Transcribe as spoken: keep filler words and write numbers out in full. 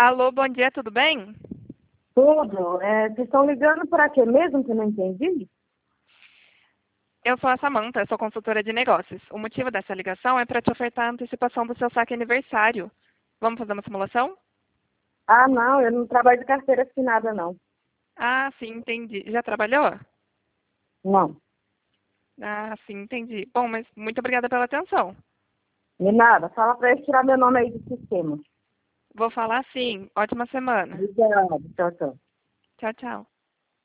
Alô, bom dia, tudo bem? Tudo. É, vocês estão ligando para quê mesmo que eu não entendi? Eu sou a Samanta, sou consultora de negócios. O motivo dessa ligação é para te ofertar a antecipação do seu saque aniversário. Vamos fazer uma simulação? Ah, não, eu não trabalho de carteira assinada, não. Ah, sim, entendi. Já trabalhou? Não. Ah, sim, entendi. Bom, mas muito obrigada pela atenção. De nada. Fala para eles tirar meu nome aí do sistema. Vou falar sim. Ótima semana. Obrigada. Tchau, tchau. Tchau, tchau.